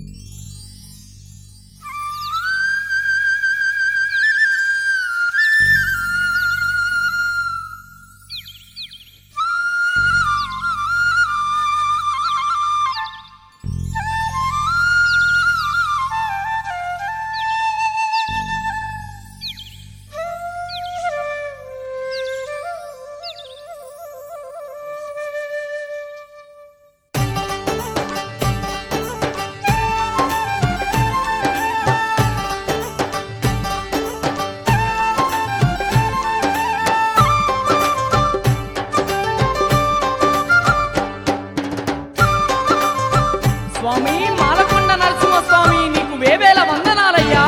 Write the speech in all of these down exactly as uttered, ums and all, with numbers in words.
స్వామి మాలకొండ నరసింహస్వామి నీకు వేవేల వందనాలయ్యా.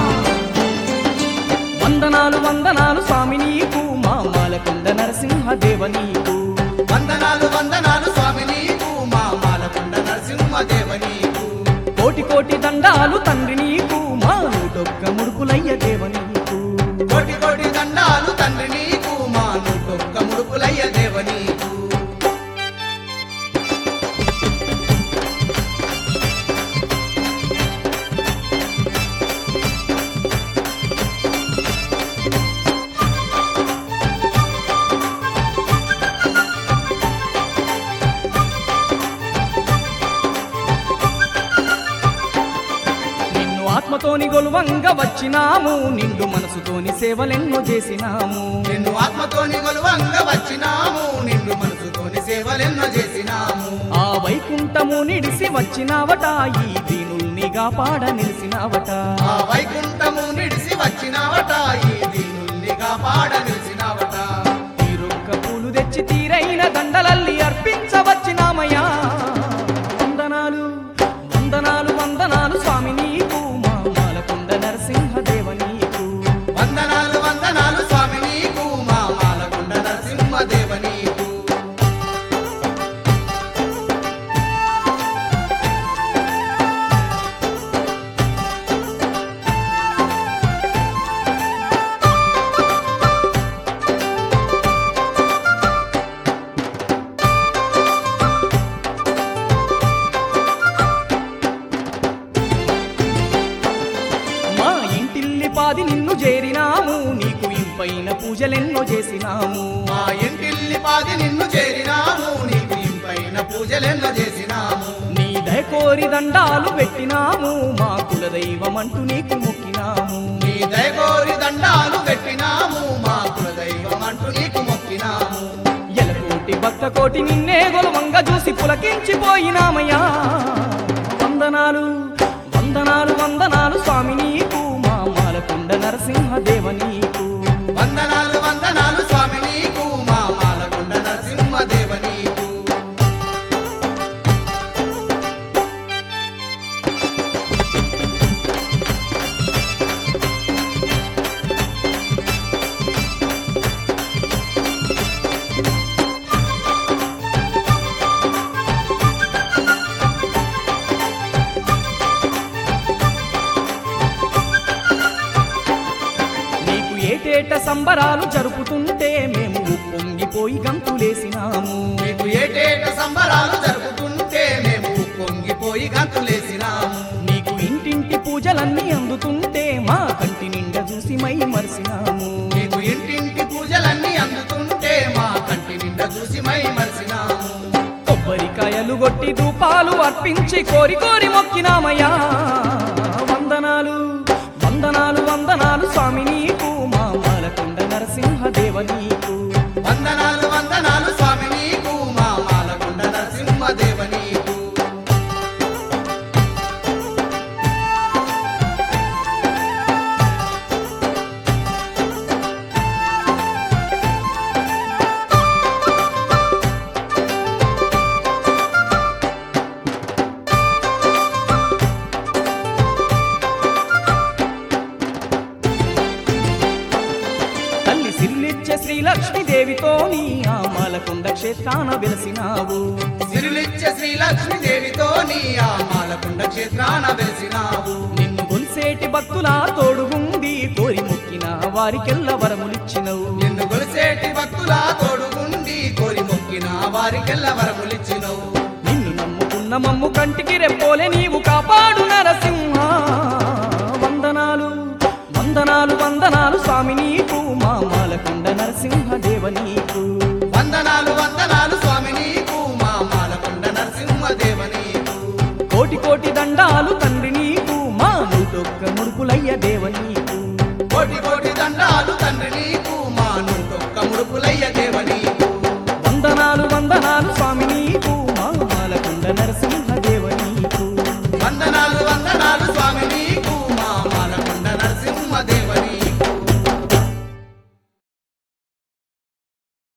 వందనాలు వందనాలు స్వామి నీకు మా మాలకొండ నరసింహదేవ నీకు. వందనాలు వందనాలు స్వామి నీకు మా మాలకొండ నరసింహదేవ నీకు. కోటి కోటి దండాలు తండ్రి నీకు మా నూటొక్క ముడుపులయ్య దేవ నీకు. కోటి కోటి దండాలు తండ్రి నీకు మా నూటొక్క ముడుపులయ్య దేవ నీకు. ఆత్మతోని గొలువంగా వచ్చినాము, నిండు మనసుతోని సేవలెన్నో చేసినాము. నిన్ను ఆత్మతోని గొలువంగా వచ్చినాము, నిన్ను మనసుతోని సేవలెన్నో చేసినాము. ఆ వైకుంఠము నిడిసి వచ్చినావట, ఈ దీనుల్ని కాపాడ నిలిసినావట. ఆ వైకుంఠము నిడిసి వచ్చినావట, ఈ దీనుల్ని కాపాడ నిలిసినావట. తీరొక్క పూలు తెచ్చి తీరైన దండలల్లి అర్పించవచ్చినామయ్యా. వందనాలు వందనాలు వందనాలు స్వామి నీకు మా మాలకొండ నరసింహదేవ నీకు. వందనాలు వందనాలు స్వామి నీకు మా మాలకొండ నరసింహదేవ నీకు. మా ఇంటిల్లి పాది నిన్ను చేరినాము, నీకు ఇంపైన పూజలెన్నో చేసినాము. మా ఇంటిల్లి పాది నిన్ను చేరినాము, నీకు ఇంపైన పూజలెన్నో చేసినాము. నీ దయకోరి దండాలు పెట్టినాము, మా కులదైవమంటూ నీకు మొక్కినాము. నీ దయగోరి దండాలు పెట్టినాము, మా కులదైవమంటూ నీకు మొక్కినాము. ఎలకోటి భక్త కోటి నిన్నే గొలవంగా చూసి పులకించిపోయినామయ్యా. వందనాలు వందనాలు వందనాలు స్వామి నీకు మా మాలకొండ నరసింహదేవ నీకు. వందనాలు వందనాలు స్వామి నీకు మా మాలకొండ నరసింహదేవ నీకు. నీకు ఏటేట సంబరాలు జరుపుతుంటే మేము పొంగిపోయి గంతులేసినాము. నీకు ఏటేట సంబరాలు జరుపుతుంటే మేము పొంగిపోయి గంతులేసినాము. నీకు ఇంటింటి పూజలన్నీ అందుతుంటే మా కంటి నిండా చూసి మై మరిసినాము. నీకు ఇంటింటి పూజలన్నీ అందుతుంటే మా కంటి నిండా చూసి మై మరిసినాము. కొబ్బరికాయలు కొట్టి ధూపాలు అర్పించి కోరి కోరి మొక్కినామయ్యా. వందనాలు వందనాలు వందనాలు స్వామి నీకు మా మాలకొండ నరసింహదేవ నీకు. వందనాలు వందనాలు స్వామి నీకు మా మాలకొండ నరసింహదేవ నీకు. తల్లి సిరులిచ్చే శ్రీలక్ష్మీదేవితోని ఆ మాలకొండ క్షేత్రాన వెలసినావు. సిరులిచ్చే శ్రీలక్ష్మీదేవితో నీ ఆ మాలకొండ క్షేత్రాన వెలిసినావు. నిన్ను గొలిసేటి భక్తుల తోడుగుండి కోరి మొక్కిన వారికెల్ల వరములిచ్చినవు. నిన్ను గొలిసేటి భక్తుల తోడుగుండి కోరి మొక్కిన వారికెల్ల వరములిచ్చినవు. నిన్ను నమ్ముకున్న మమ్ము కంటికి రెప్పోలే నీవు కాపాడు వందనాలు వందనాలు స్వామి నీకు మా మాలకొండ నరసింహదేవ నీకు కోటి కోటి దండాలు తండ్రి నీకు మా నూటొక్క ముడుపులయ్య దేవ నీకు కోటి కోటి దండాలు తండ్రి నీకు మా నూటొక్క ముడుపులయ్య